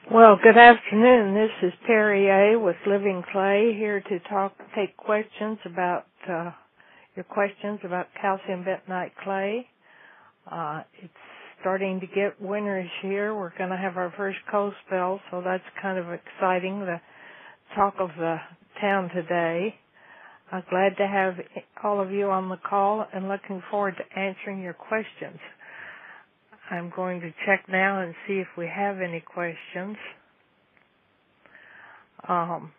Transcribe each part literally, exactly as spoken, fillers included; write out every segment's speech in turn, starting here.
Well, good afternoon. This is Terry A. with Living Clay, here to talk, take questions about uh, your questions about calcium bentonite clay. Uh, it's starting to get winterish here. We're going to have our first cold spell, so that's kind of exciting. The talk of the town today. I'm glad to have all of you on the call and looking forward to answering your questions. I'm going to check now and see if we have any questions. Um,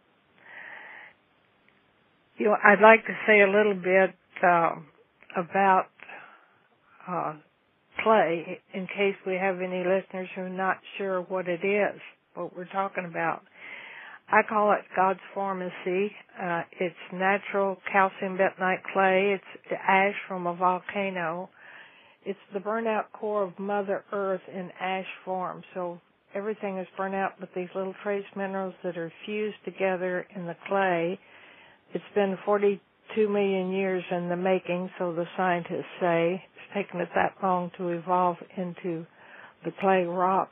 you know, I'd like to say a little bit uh, about uh, clay in case we have any listeners who are not sure what it is, what we're talking about. I call it God's pharmacy. Uh, it's natural calcium bentonite clay. It's the ash from a volcano. It's the burnout core of Mother Earth in ash form. So everything is burnt out, but these little trace minerals that are fused together in the clay. It's been forty-two million years in the making, so the scientists say. It's taken it that long to evolve into the clay rock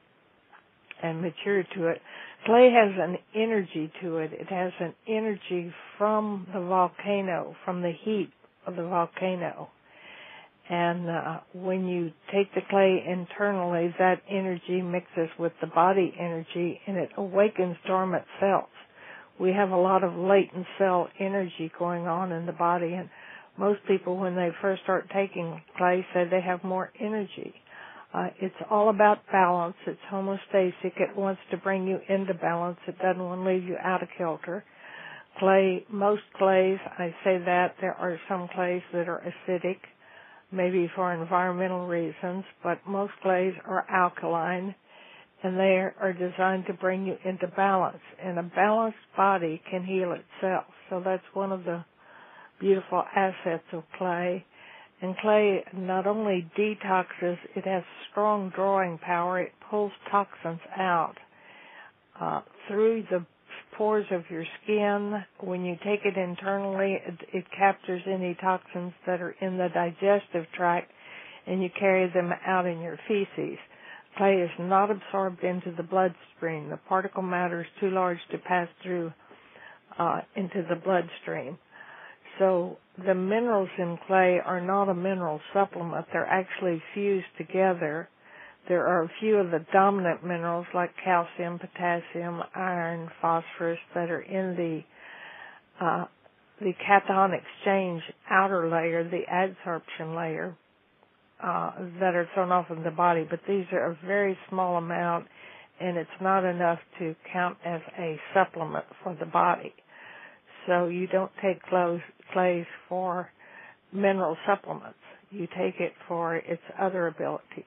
and mature to it. Clay has an energy to it. It has an energy from the volcano, from the heat of the volcano. And uh, when you take the clay internally, that energy mixes with the body energy, and it awakens dormant cells. We have a lot of latent cell energy going on in the body, and most people, when they first start taking clay, say they have more energy. Uh, it's all about balance. It's homeostatic. It wants to bring you into balance. It doesn't want to leave you out of kilter. Clay, most clays, I say that, there are some clays that are acidic, maybe for environmental reasons, but most clays are alkaline, and they are designed to bring you into balance. And a balanced body can heal itself. So that's one of the beautiful assets of clay. And clay not only detoxes, it has strong drawing power. It pulls toxins out uh, through the pores of your skin. When you take it internally, it, it captures any toxins that are in the digestive tract, and you carry them out in your feces. Clay is not absorbed into the bloodstream. The particle matter is too large to pass through uh, into the bloodstream. So the minerals in clay are not a mineral supplement. They're actually fused together. There are a few of the dominant minerals like calcium, potassium, iron, phosphorus that are in the uh, the cation exchange outer layer, the adsorption layer, uh, that are thrown off in the body. But these are a very small amount, and it's not enough to count as a supplement for the body. So you don't take clothes, clays for mineral supplements. You take it for its other abilities.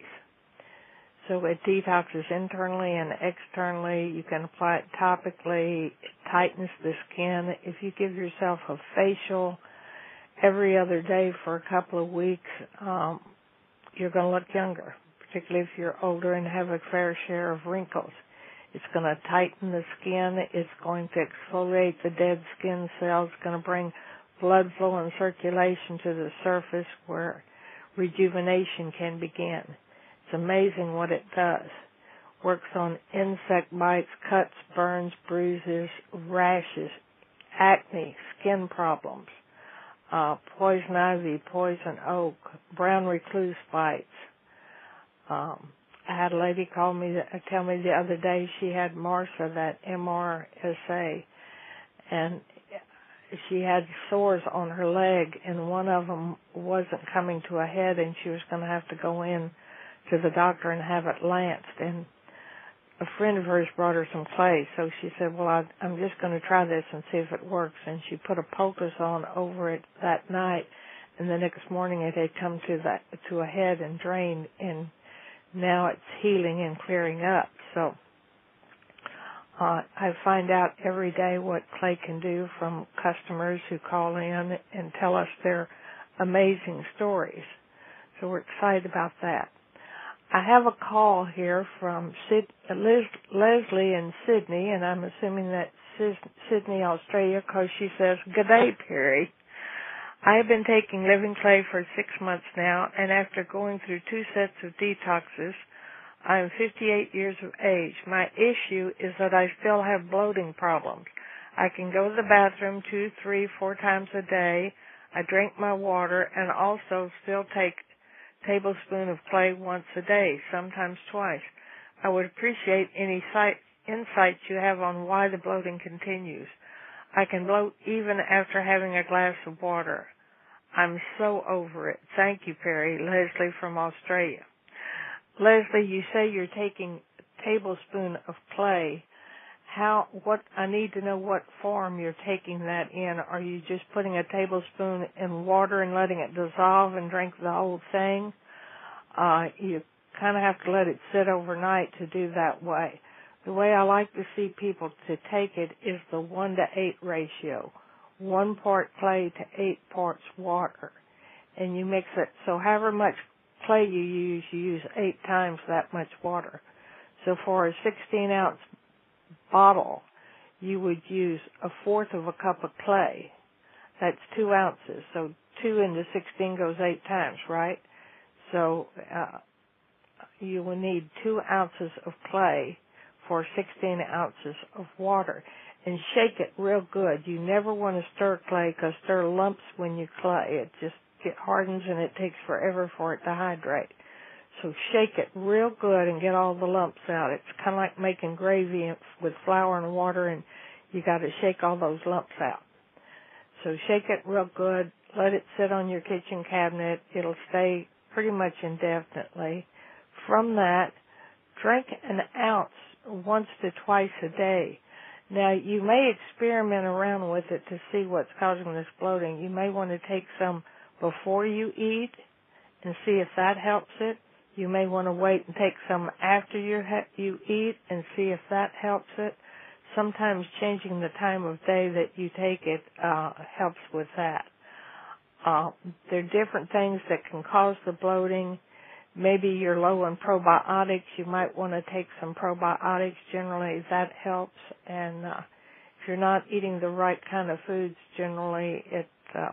So it detoxes internally and externally. You can apply it topically. It tightens the skin. If you give yourself a facial every other day for a couple of weeks, um, you're going to look younger, particularly if you're older and have a fair share of wrinkles. It's going to tighten the skin. It's going to exfoliate the dead skin cells. It's going to bring blood flow and circulation to the surface where rejuvenation can begin. It's amazing what it does. Works on insect bites, cuts, burns, bruises, rashes, acne, skin problems, uh, poison ivy, poison oak, brown recluse bites. Um, I had a lady call me, tell me the other day she had MRSA, that M R S A, and she had sores on her leg, and one of them wasn't coming to a head, and she was going to have to go in to the doctor and have it lanced. And a friend of hers brought her some clay, so she said, well, I, I'm just going to try this and see if it works. And she put a poultice on over it that night, and the next morning it had come to that to a head and drained, and now it's healing and clearing up. So uh, I find out every day what clay can do from customers who call in and tell us their amazing stories. So we're excited about that. I have a call here from Sid, Liz, Leslie in Sydney, and I'm assuming that's Sydney, Australia, because she says, "Good day, Perry. I have been taking living clay for six months now, and after going through two sets of detoxes, I am fifty-eight years of age. My issue is that I still have bloating problems. I can go to the bathroom two, three, four times a day. I drink my water and also still take a tablespoon of clay once a day, sometimes twice. I would appreciate any sight, insights you have on why the bloating continues. I can bloat even after having a glass of water. I'm so over it. Thank you, Perry. Leslie from Australia. Leslie, you say you're taking a tablespoon of clay. How, what, I need to know what form you're taking that in. Are you just putting a tablespoon in water and letting it dissolve and drink the whole thing? Uh, you kind of have to let it sit overnight to do that way. The way I like to see people to take it is the one to eight ratio. One part clay to eight parts water. And you mix it, so however much clay you use, you use eight times that much water. So for a sixteen ounce bottle, you would use a fourth of a cup of clay. That's two ounces. So two into sixteen goes eight times, right? So uh, you will need two ounces of clay for sixteen ounces of water. And shake it real good. You never want to stir clay because stir lumps when you clay. It just it hardens and it takes forever for it to hydrate. So shake it real good and get all the lumps out. It's kind of like making gravy with flour and water, and you got to shake all those lumps out. So shake it real good. Let it sit on your kitchen cabinet. It'll stay pretty much indefinitely. From that, drink an ounce once to twice a day. Now, you may experiment around with it to see what's causing this bloating. You may want to take some before you eat and see if that helps it. You may want to wait and take some after you ha- you eat and see if that helps it. Sometimes changing the time of day that you take it uh, helps with that. Uh, there are different things that can cause the bloating. Maybe you're low in probiotics. You might want to take some probiotics. Generally, that helps. And uh, if you're not eating the right kind of foods, generally, it uh,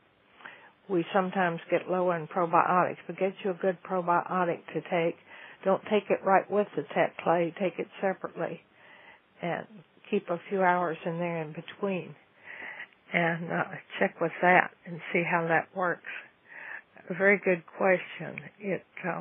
we sometimes get low in probiotics. But get you a good probiotic to take. Don't take it right with the Tet clay. Take it separately. And keep a few hours in there in between. And uh, check with that and see how that works. A very good question. It uh,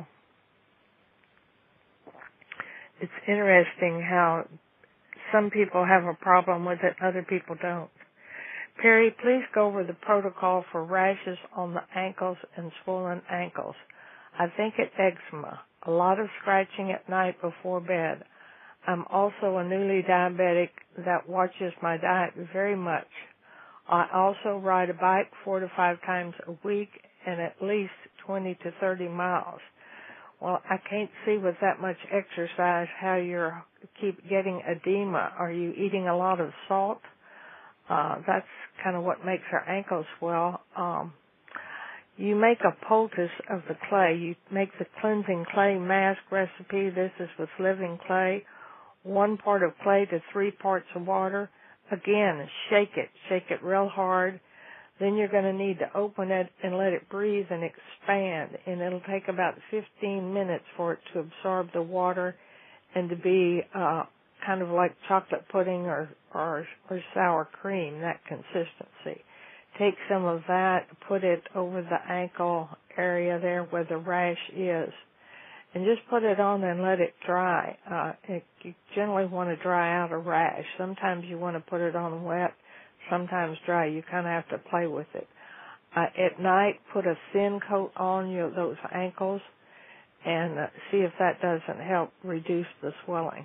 it's interesting how some people have a problem with it, other people don't. Perry, please go over the protocol for rashes on the ankles and swollen ankles. I think it's eczema. A lot of scratching at night before bed. I'm also a newly diabetic that watches my diet very much. I also ride a bike four to five times a week and at least twenty to thirty miles. Well, I can't see with that much exercise how you keep getting edema. Are you eating a lot of salt? Uh, that's kind of what makes our ankles swell. Um, you make a poultice of the clay. You make the cleansing clay mask recipe. This is with living clay. One part of clay to three parts of water. Again, shake it. Shake it real hard. Then you're going to need to open it and let it breathe and expand. And it'll take about fifteen minutes for it to absorb the water and to be uh, kind of like chocolate pudding or, or, or sour cream, that consistency. Take some of that, put it over the ankle area there where the rash is, and just put it on and let it dry. Uh, it, you generally want to dry out a rash. Sometimes you want to put it on wet, sometimes dry. You kind of have to play with it. Uh, at night, put a thin coat on your, those ankles and uh, see if that doesn't help reduce the swelling.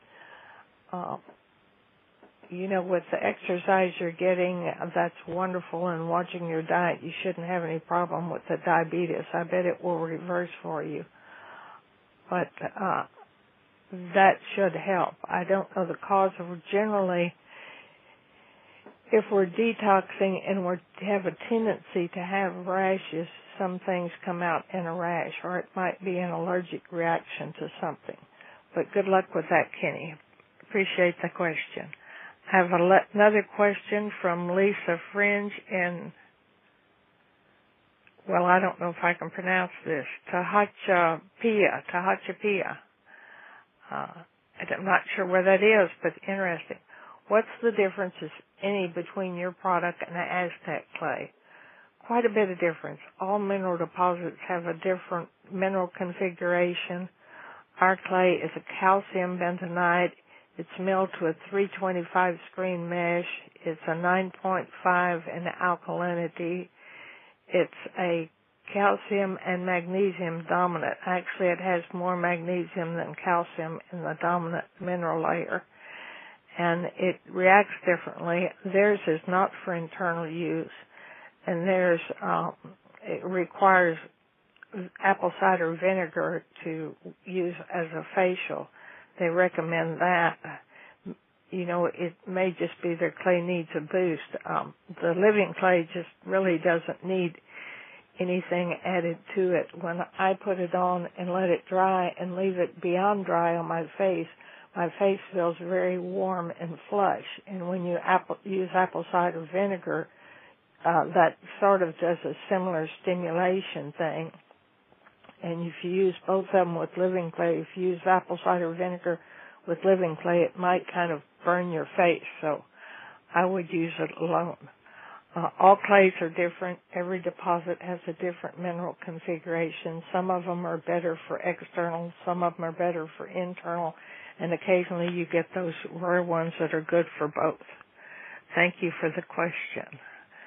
Uh, you know, with the exercise you're getting, uh, that's wonderful, and watching your diet, you shouldn't have any problem with the diabetes. I bet it will reverse for you. But uh, that should help. I don't know the cause of it. Generally, if we're detoxing and we have a tendency to have rashes, some things come out in a rash, or it might be an allergic reaction to something. But good luck with that, Kenny. Appreciate the question. I have a le- another question from Lisa Fringe in, well, I don't know if I can pronounce this, Tahachapia, Tahachapia. Uh, I'm not sure where that is, but interesting. What's the difference, if any, between your product and the Aztec clay? Quite a bit of difference. All mineral deposits have a different mineral configuration. Our clay is a calcium bentonite. It's milled to a three twenty-five screen mesh. It's a nine point five in alkalinity. It's a calcium and magnesium dominant. Actually, it has more magnesium than calcium in the dominant mineral layer. And it reacts differently. Theirs is not for internal use. And theirs, um, it requires apple cider vinegar to use as a facial. They recommend that. You know, it may just be their clay needs a boost. Um, the living clay just really doesn't need anything added to it. When I put it on and let it dry and leave it beyond dry on my face, my face feels very warm and flush. And when you apple, use apple cider vinegar, uh, that sort of does a similar stimulation thing. And if you use both of them with living clay, if you use apple cider vinegar with living clay, it might kind of burn your face. So I would use it alone. Uh, all clays are different. Every deposit has a different mineral configuration. Some of them are better for external, some of them are better for internal, and occasionally you get those rare ones that are good for both. Thank you for the question.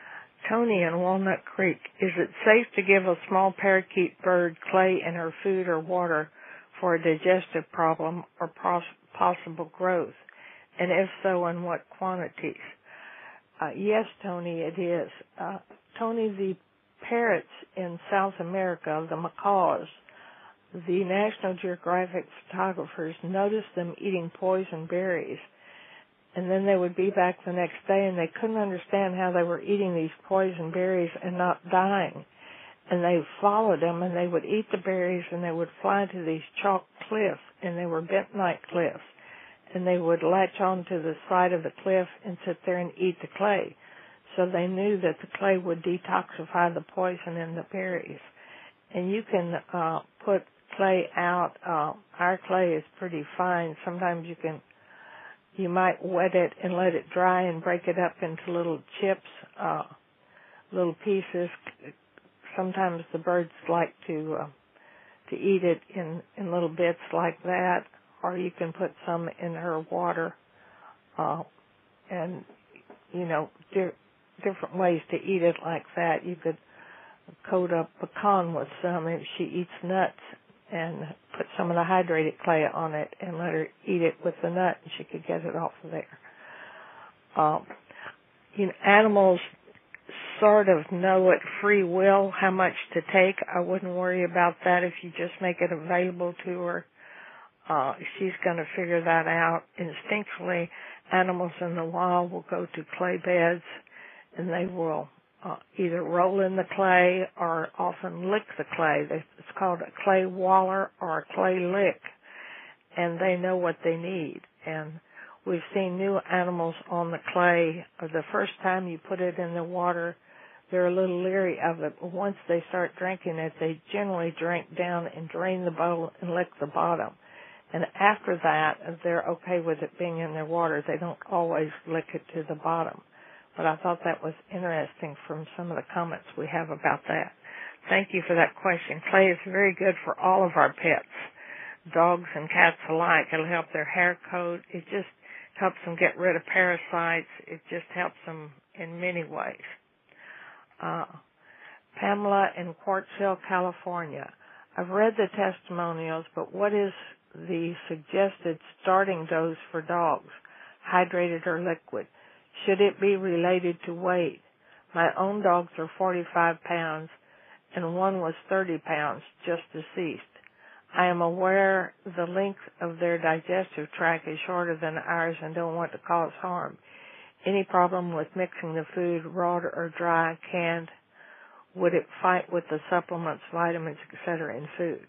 Tony in Walnut Creek, is it safe to give a small parakeet bird clay in her food or water for a digestive problem or pos- possible growth? And if so, in what quantities? Uh, yes, Tony, it is. Uh, Tony, the parrots in South America, the macaws, the National Geographic photographers noticed them eating poison berries. And then they would be back the next day, and they couldn't understand how they were eating these poison berries and not dying. And they followed them, and they would eat the berries, and they would fly to these chalk cliffs, and they were bentonite cliffs. And they would latch onto the side of the cliff and sit there and eat the clay. So they knew that the clay would detoxify the poison in the berries. And you can uh, put clay out. Uh, our clay is pretty fine. Sometimes you can You might wet it and let it dry and break it up into little chips, uh, little pieces. Sometimes the birds like to uh, to eat it in, in little bits like that, or you can put some in her water, uh, and, you know, di- different ways to eat it like that. You could coat a pecan with some if she eats nuts, and put some of the hydrated clay on it and let her eat it with the nut, and she could get it off of there. Um, you know, animals sort of know at free will how much to take. I wouldn't worry about that if you just make it available to her. Uh, she's going to figure that out. Instinctually, animals in the wild will go to clay beds, and they will Uh, either roll in the clay or often lick the clay. It's called a clay waller or a clay lick, and they know what they need. And we've seen new animals on the clay. The first time you put it in the water, they're a little leery of it, but once they start drinking it, they generally drink down and drain the bowl and lick the bottom. And after that, they're okay with it being in their water. They don't always lick it to the bottom. But I thought that was interesting from some of the comments we have about that. Thank you for that question. Clay is very good for all of our pets, dogs and cats alike. It'll help their hair coat. It just helps them get rid of parasites. It just helps them in many ways. Uh, Pamela in Quartzville, California. I've read the testimonials, but what is the suggested starting dose for dogs, hydrated or liquid? Should it be related to weight? My own dogs are forty-five pounds, and one was thirty pounds, just deceased. I am aware the length of their digestive tract is shorter than ours and don't want to cause harm. Any problem with mixing the food, raw or dry, canned? Would it fight with the supplements, vitamins, et cetera in food?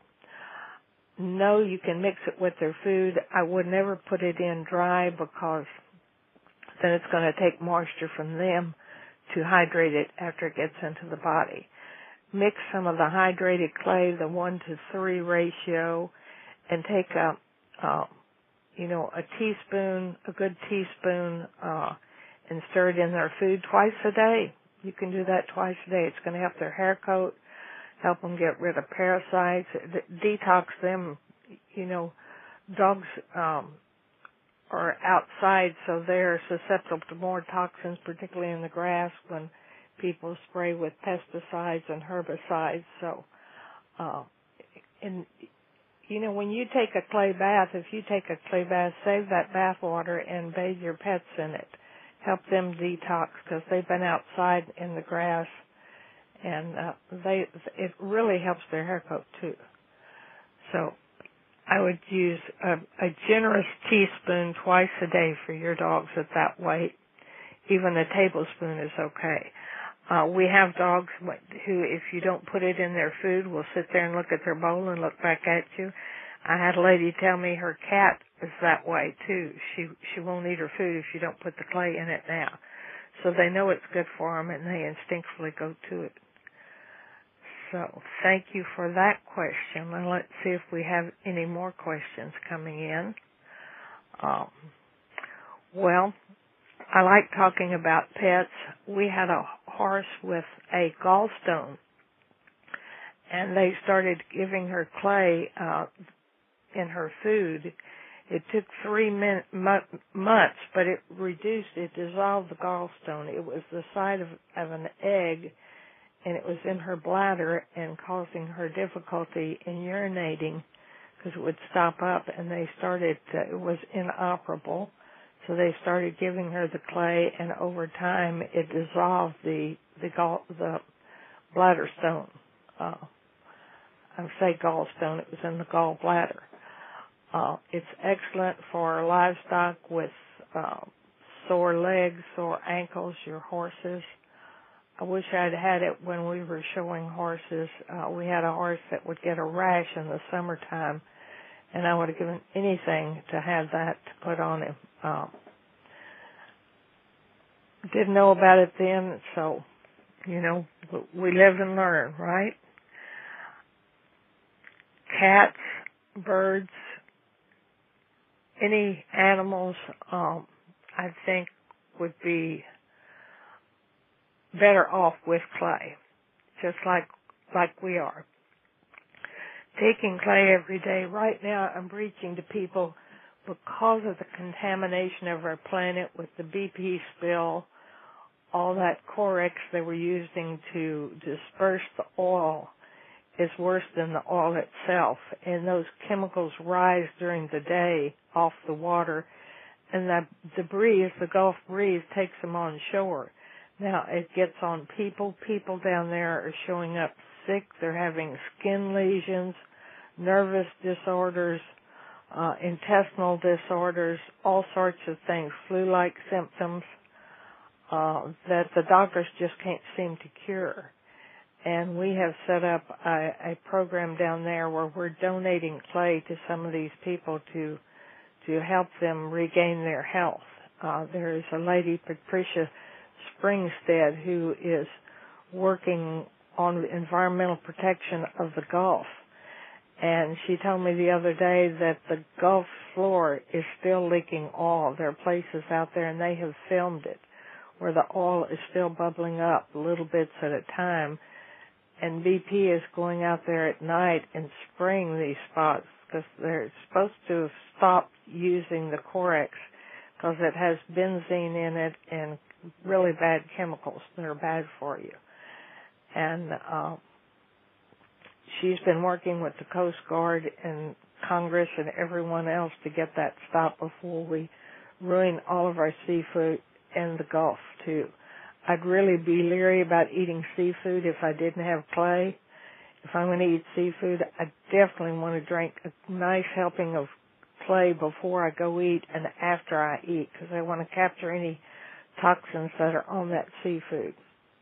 No, you can mix it with their food. I would never put it in dry because then it's going to take moisture from them to hydrate it after it gets into the body. Mix some of the hydrated clay, the one to three ratio, and take a, uh, you know, a teaspoon, a good teaspoon, uh, and stir it in their food twice a day. You can do that twice a day. It's going to help their hair coat, help them get rid of parasites, de- detox them. You know, dogs um, are outside, so they're susceptible to more toxins, particularly in the grass when people spray with pesticides and herbicides. So, uh, and you know, when you take a clay bath, if you take a clay bath, save that bath water and bathe your pets in it. Help them detox because they've been outside in the grass, and uh, they it really helps their hair coat too. So I would use a, a generous teaspoon twice a day for your dogs at that weight. Even a tablespoon is okay. Uh, we have dogs who, if you don't put it in their food, will sit there and look at their bowl and look back at you. I had a lady tell me her cat is that way too. She she won't eat her food if you don't put the clay in it now. So they know it's good for them, and they instinctively go to it. So thank you for that question. And let's see if we have any more questions coming in. Um, well, I like talking about pets. We had a horse with a gallstone, and they started giving her clay uh, in her food. It took three min- mu- months, but it reduced, it dissolved the gallstone. It was the size of, of an egg, and it was in her bladder and causing her difficulty in urinating because it would stop up, and they started, uh, it was inoperable. So they started giving her the clay, and over time it dissolved the the gall, the bladder stone. Uh, I say gallstone, it was in the gallbladder. Uh, it's excellent for livestock with uh, sore legs, sore ankles, your horses. I wish I'd had it when we were showing horses. Uh, we had a horse that would get a rash in the summertime, and I would have given anything to have that to put on him. Uh, didn't know about it then, so, you know, we live and learn, right? Cats, birds, any animals, um, I think would be better off with clay, just like like we are. Taking clay every day. Right now I'm preaching to people because of the contamination of our planet with the B P spill, all that Corex they were using to disperse the oil is worse than the oil itself, and those chemicals rise during the day off the water, and that the breeze, the Gulf breeze, takes them on shore. Now it gets on people. People down there are showing up sick. They're having skin lesions, nervous disorders, uh, intestinal disorders, all sorts of things, flu-like symptoms uh, that the doctors just can't seem to cure. And we have set up a, a program down there where we're donating clay to some of these people to to help them regain their health. Uh, there is a lady, Patricia Springstead, who is working on environmental protection of the Gulf. And she told me the other day that the Gulf floor is still leaking oil. There are places out there, and they have filmed it, where the oil is still bubbling up little bits at a time. And B P is going out there at night and spraying these spots because they're supposed to have stopped using the Corex because it has benzene in it and really bad chemicals that are bad for you. And uh, she's been working with the Coast Guard and Congress and everyone else to get that stopped before we ruin all of our seafood in the Gulf, too. I'd really be leery about eating seafood if I didn't have clay. If I'm going to eat seafood, I definitely want to drink a nice helping of clay before I go eat and after I eat, because I want to capture any toxins that are on that seafood.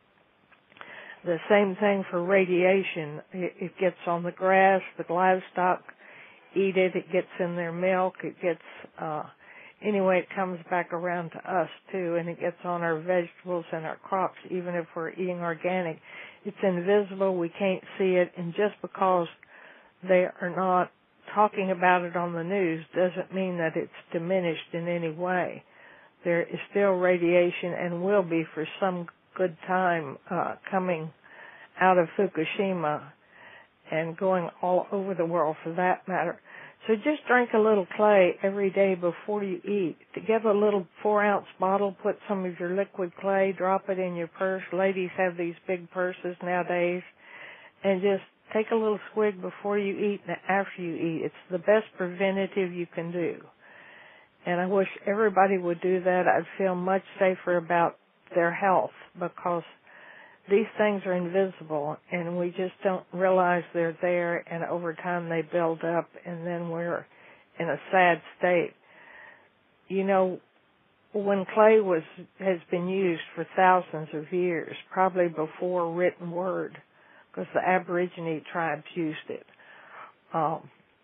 The same thing for radiation. It, it gets on the grass, the livestock eat it, it gets in their milk, it gets... Uh, Anyway, it comes back around to us, too, and it gets on our vegetables and our crops, even if we're eating organic. It's invisible. We can't see it, and just because they are not talking about it on the news doesn't mean that it's diminished in any way. There is still radiation and will be for some good time uh, coming out of Fukushima and going all over the world for that matter. So just drink a little clay every day before you eat. To get a little four-ounce bottle, put some of your liquid clay, drop it in your purse. Ladies have these big purses nowadays. And just take a little swig before you eat and after you eat. It's the best preventative you can do. And I wish everybody would do that. I'd feel much safer about their health because these things are invisible and we just don't realize they're there, and over time they build up and then we're in a sad state. You know, when clay was has been used for thousands of years, probably before written word, because the Aborigine tribes used it. Um,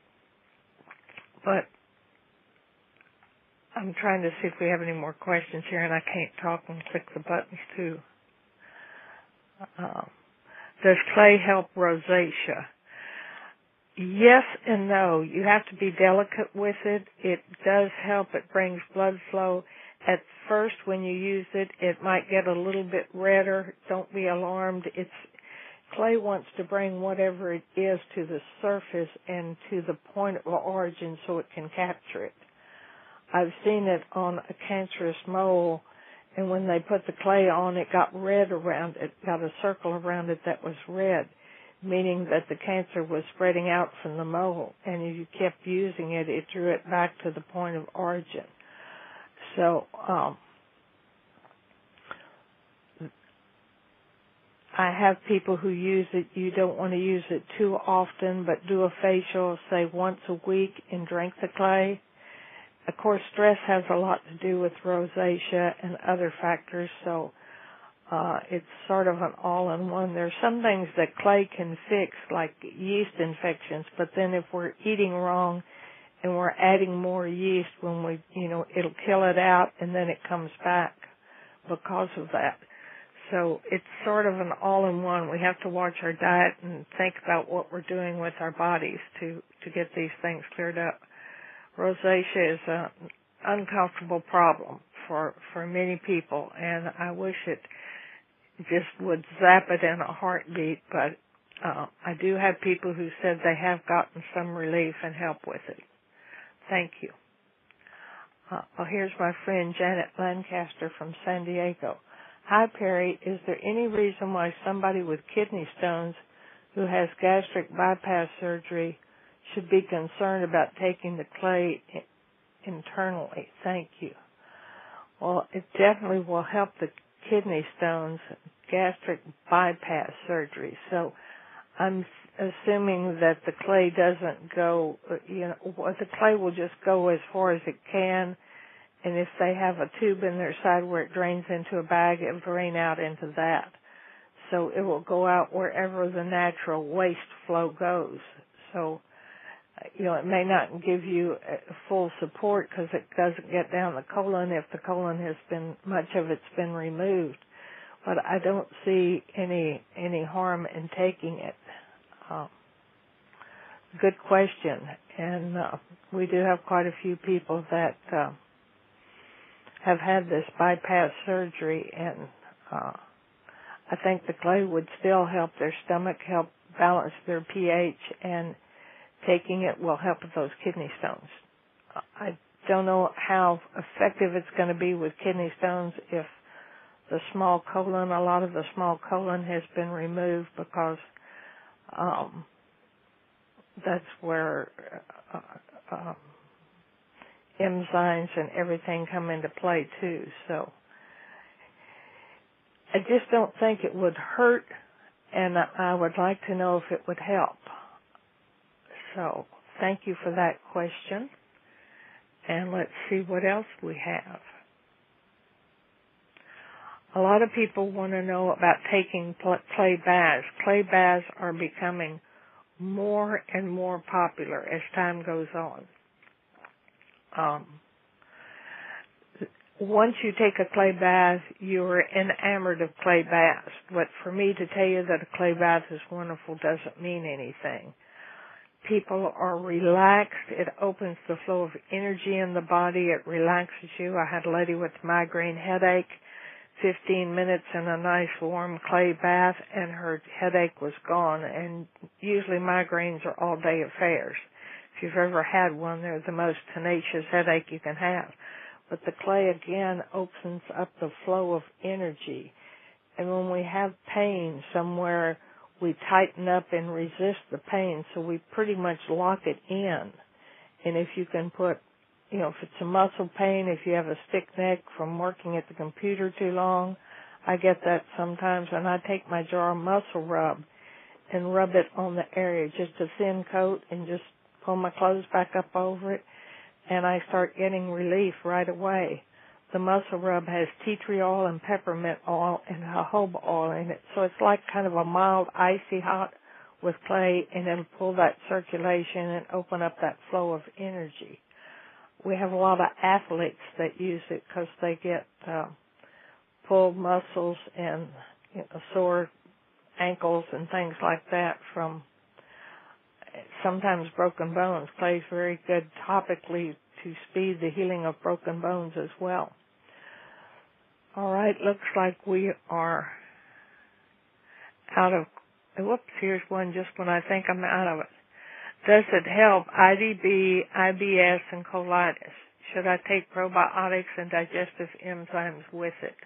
but I'm trying to see if we have any more questions here, and I can't talk and click the buttons too. Uh, does clay help rosacea? Yes and no. You have to be delicate with it. It does help. It brings blood flow. At first, when you use it, it might get a little bit redder. Don't be alarmed. It's clay wants to bring whatever it is to the surface and to the point of origin so it can capture it. I've seen it on a cancerous mole, and when they put the clay on, it got red around it, got a circle around it that was red, meaning that the cancer was spreading out from the mole, and if you kept using it, it drew it back to the point of origin. So, um, I have people who use it. You don't want to use it too often, but do a facial, say, once a week and drink the clay. Of course, stress has a lot to do with rosacea and other factors, so uh, it's sort of an all-in-one. There's some things that clay can fix, like yeast infections, but then if we're eating wrong and we're adding more yeast, when we, you know, it'll kill it out and then it comes back because of that. So it's sort of an all-in-one. We have to watch our diet and think about what we're doing with our bodies to, to get these things cleared up. Rosacea is an uncomfortable problem for, for many people, and I wish it just would zap it in a heartbeat, but uh, I do have people who said they have gotten some relief and help with it. Thank you. Uh, well, here's my friend Janet Lancaster from San Diego. Hi, Perry. Is there any reason why somebody with kidney stones who has gastric bypass surgery should be concerned about taking the clay internally? Thank you. Well, it definitely will help the kidney stones, gastric bypass surgery. So I'm assuming that the clay doesn't go, you know, the clay will just go as far as it can. And if they have a tube in their side where it drains into a bag, it will drain out into that. So it will go out wherever the natural waste flow goes. So, you know, it may not give you full support because it doesn't get down the colon if the colon has been, much of it's been removed. But I don't see any any harm in taking it. Uh, good question. And uh, we do have quite a few people that uh, have had this bypass surgery, and uh, I think the clay would still help their stomach, help balance their pH, and taking it will help with those kidney stones. I don't know how effective it's going to be with kidney stones if the small colon, a lot of the small colon has been removed because um, that's where uh, uh, enzymes and everything come into play too. So I just don't think it would hurt, and I would like to know if it would help. So thank you for that question. And let's see what else we have. A lot of people want to know about taking clay baths. Clay baths are becoming more and more popular as time goes on. Um, once you take a clay bath, you're enamored of clay baths. But for me to tell you that a clay bath is wonderful doesn't mean anything. people are relaxed. It opens the flow of energy in the body. It relaxes you. I had a lady with migraine headache, fifteen minutes in a nice warm clay bath, and her headache was gone. And usually migraines are all-day affairs. If you've ever had one, they're the most tenacious headache you can have. But the clay, again, opens up the flow of energy. And when we have pain somewhere, we tighten up and resist the pain, so we pretty much lock it in. And if you can put, you know, if it's a muscle pain, if you have a stiff neck from working at the computer too long, I get that sometimes, and I take my jar of muscle rub and rub it on the area, just a thin coat, and just pull my clothes back up over it, and I start getting relief right away. The muscle rub has tea tree oil and peppermint oil and jojoba oil in it, so it's like kind of a mild icy hot with clay, and it'll pull that circulation and open up that flow of energy. We have a lot of athletes that use it because they get uh, pulled muscles and, you know, sore ankles and things like that from sometimes broken bones. Clay is very good topically to speed the healing of broken bones as well. All right, looks like we are out of, whoops, here's one just when I think I'm out of it. Does it help I D B, I B S, and colitis? Should I take probiotics and digestive enzymes with it?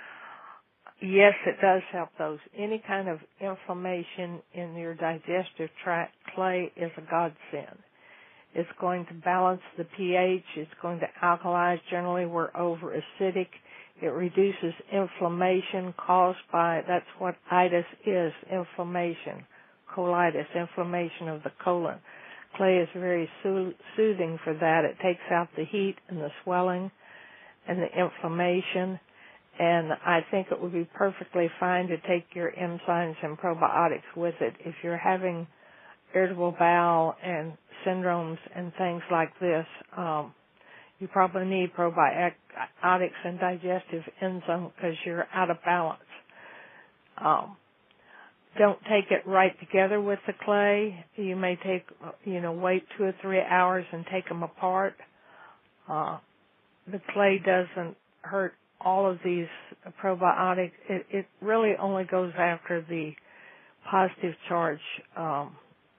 Yes, it does help those. Any kind of inflammation in your digestive tract, clay is a godsend. It's going to balance the pH. It's going to alkalize. Generally, we're over acidic. It reduces inflammation caused by, that's what itis is, inflammation, colitis, inflammation of the colon. Clay is very sooth- soothing for that. It takes out the heat and the swelling and the inflammation. And I think it would be perfectly fine to take your enzymes and probiotics with it. If you're having irritable bowel and syndromes and things like this, um, you probably need probiotics and digestive enzymes because you're out of balance. Um, don't take it right together with the clay. You may take, you know, wait two or three hours and take them apart. Uh, the clay doesn't hurt all of these probiotics. It, it really only goes after the positive charge um,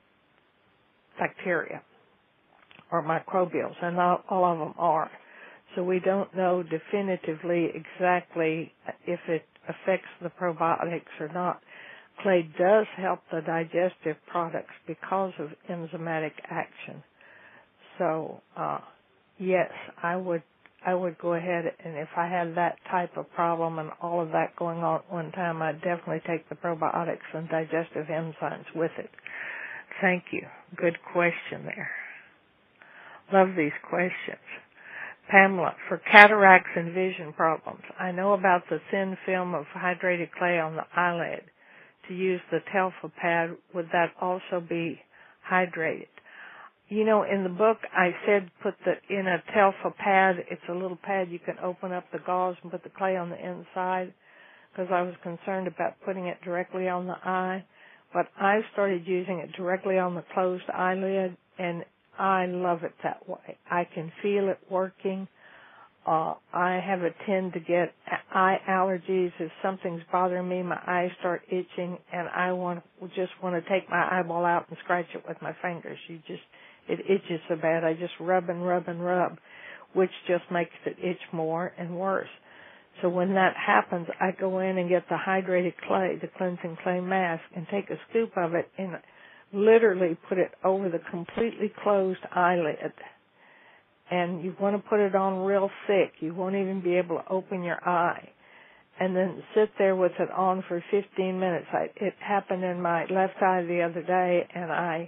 bacteria or microbials, and not all of them are. So we don't know definitively exactly if it affects the probiotics or not. Clay does help the digestive products because of enzymatic action. So, uh, yes, I would I would go ahead, and if I had that type of problem and all of that going on at one time, I'd definitely take the probiotics and digestive enzymes with it. Thank you. Good question there. Love these questions. Pamela, for cataracts and vision problems, I know about the thin film of hydrated clay on the eyelid. To use the Telfa pad, would that also be hydrated? You know, in the book, I said put the in a Telfa pad. It's a little pad you can open up the gauze and put the clay on the inside, because I was concerned about putting it directly on the eye. But I started using it directly on the closed eyelid, and I love it that way. I can feel it working. Uh, I have a tend to get eye allergies. If something's bothering me, my eyes start itching, and I want just want to take my eyeball out and scratch it with my fingers. You just It itches so bad, I just rub and rub and rub, which just makes it itch more and worse. So when that happens, I go in and get the hydrated clay, the cleansing clay mask, and take a scoop of it and literally put it over the completely closed eyelid. And you want to put it on real thick. You won't even be able to open your eye. And then sit there with it on for fifteen minutes. I, it happened in my left eye the other day, and I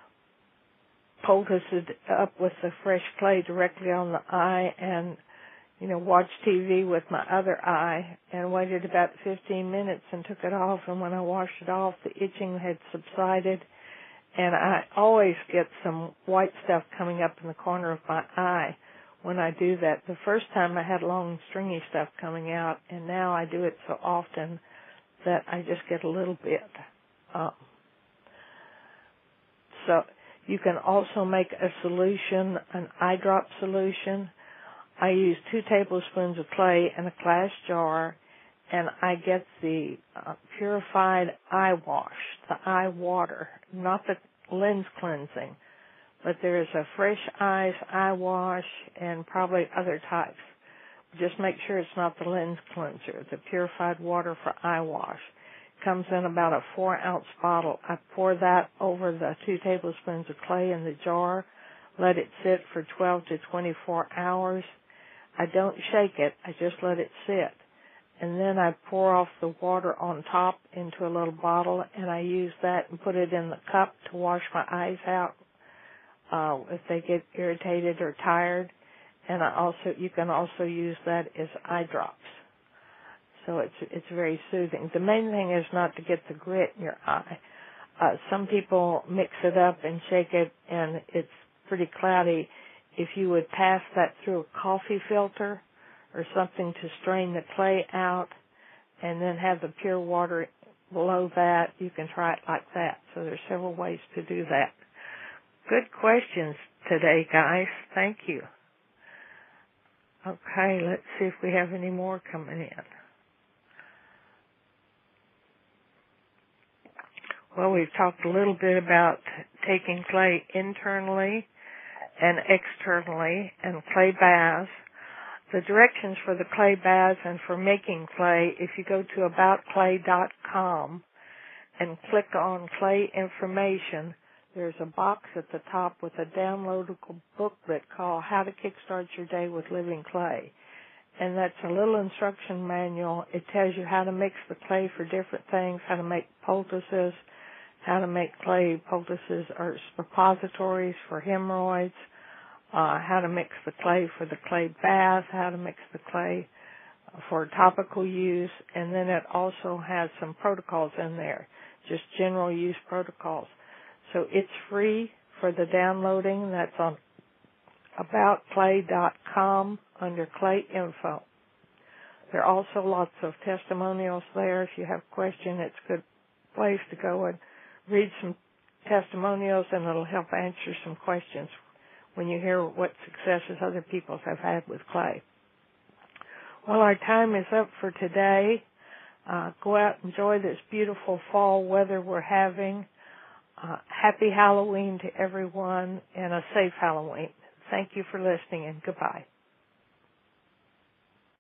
poulticed it up with the fresh clay directly on the eye and, you know, watched T V with my other eye and waited about fifteen minutes and took it off. And when I washed it off, the itching had subsided. And I always get some white stuff coming up in the corner of my eye when I do that. The first time I had long stringy stuff coming out, and now I do it so often that I just get a little bit. Um, so You can also make a solution, an eye drop solution. I use two tablespoons of clay in a glass jar, and I get the uh, purified eye wash, the eye water, not the lens cleansing, but there is a fresh eyes eye wash and probably other types. Just make sure it's not the lens cleanser, the purified water for eye wash. Comes in about a four ounce bottle. I pour that over the two tablespoons of clay in the jar, let it sit for twelve to twenty-four hours. I don't shake it, I just let it sit. And then I pour off the water on top into a little bottle, and I use that and put it in the cup to wash my eyes out uh, if they get irritated or tired. And I also, you can also use that as eye drops. So it's it's very soothing. The main thing is not to get the grit in your eye. Uh, some people mix it up and shake it, and it's pretty cloudy. If you would pass that through a coffee filter or something to strain the clay out, and then have the pure water below that, you can try it like that. So there's several ways to do that. Good questions today, guys. Thank you. Okay, let's see if we have any more coming in. Well, we've talked a little bit about taking clay internally and externally and clay baths. The directions for the clay baths and for making clay, if you go to about clay dot com and click on clay information, there's a box at the top with a downloadable booklet called How to Kickstart Your Day with Living Clay. And that's a little instruction manual. It tells you how to mix the clay for different things, how to make poultices, how to make clay poultices or suppositories for hemorrhoids, uh, how to mix the clay for the clay bath, how to mix the clay for topical use, and then it also has some protocols in there, just general use protocols. So it's free for the downloading. That's on about clay dot com under Clay Info. There are also lots of testimonials there. If you have questions, it's a good place to go and read some testimonials, and it'll help answer some questions when you hear what successes other people have had with clay. Well, our time is up for today. Uh, go out and enjoy this beautiful fall weather we're having. Uh, happy Halloween to everyone and a safe Halloween. Thank you for listening, and goodbye.